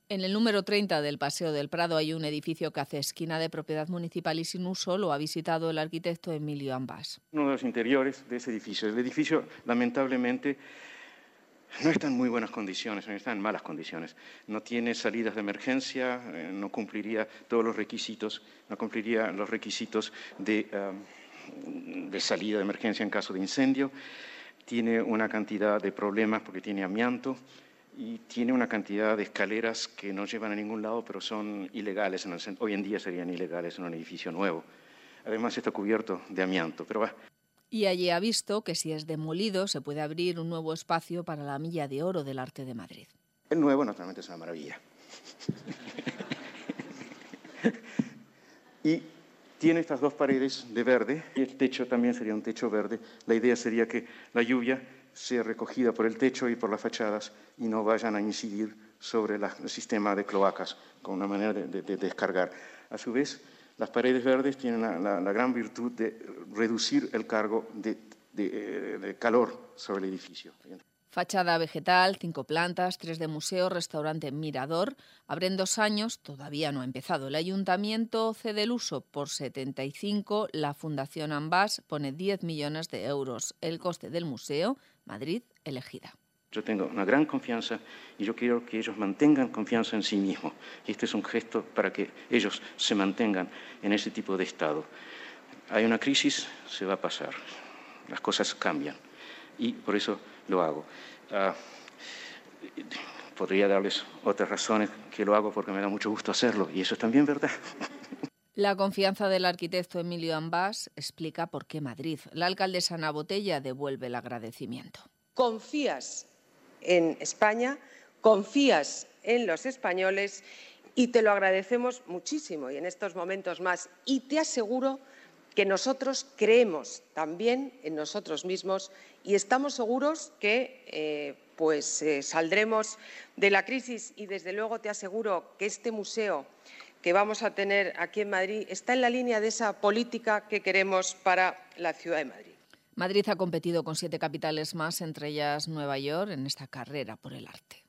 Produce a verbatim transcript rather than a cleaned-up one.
En el número treinta del Paseo del Prado hay un edificio que hace esquina de propiedad municipal y sin uso. Lo ha visitado el arquitecto Emilio Ambás. Uno de los interiores de ese edificio. El edificio, lamentablemente, no está en muy buenas condiciones, no está en malas condiciones. No tiene salidas de emergencia, eh, no cumpliría todos los requisitos, no cumpliría los requisitos de, um, de salida de emergencia en caso de incendio. Tiene una cantidad de problemas porque tiene amianto. Y tiene una cantidad de escaleras que no llevan a ningún lado, pero son ilegales. En el, hoy en día serían ilegales en un edificio nuevo. Además está cubierto de amianto, pero va. Y allí ha visto que si es demolido se puede abrir un nuevo espacio para la Milla de Oro del Arte de Madrid. El nuevo naturalmente es una maravilla. Y tiene estas dos paredes de verde y el techo también sería un techo verde. La idea sería que la lluvia sea recogida por el techo y por las fachadas y no vayan a incidir sobre la, el sistema de cloacas con una manera de, de, de descargar. A su vez, las paredes verdes tienen la, la, la gran virtud de reducir el cargo de, de, de calor sobre el edificio. Fachada vegetal, cinco plantas, tres de museo, restaurante Mirador. Abren dos años, todavía no ha empezado. El ayuntamiento cede el uso por setenta y cinco, la Fundación Ambás pone diez millones de euros. El coste del museo, Madrid elegida. Yo tengo una gran confianza y yo quiero que ellos mantengan confianza en sí mismos. Y este es un gesto para que ellos se mantengan en ese tipo de estado. Hay una crisis, se va a pasar. Las cosas cambian. Y por eso lo hago. Uh, podría darles otras razones que lo hago porque me da mucho gusto hacerlo, y eso es también verdad. La confianza del arquitecto Emilio Ambás explica por qué Madrid. La alcaldesa Ana Botella devuelve el agradecimiento. Confías en España, confías en los españoles y te lo agradecemos muchísimo y en estos momentos más. Y te aseguro que nosotros creemos también en nosotros mismos y estamos seguros que eh, pues, eh, saldremos de la crisis y, desde luego, te aseguro que este museo que vamos a tener aquí en Madrid está en la línea de esa política que queremos para la ciudad de Madrid. Madrid ha competido con siete capitales más, entre ellas Nueva York, en esta carrera por el arte.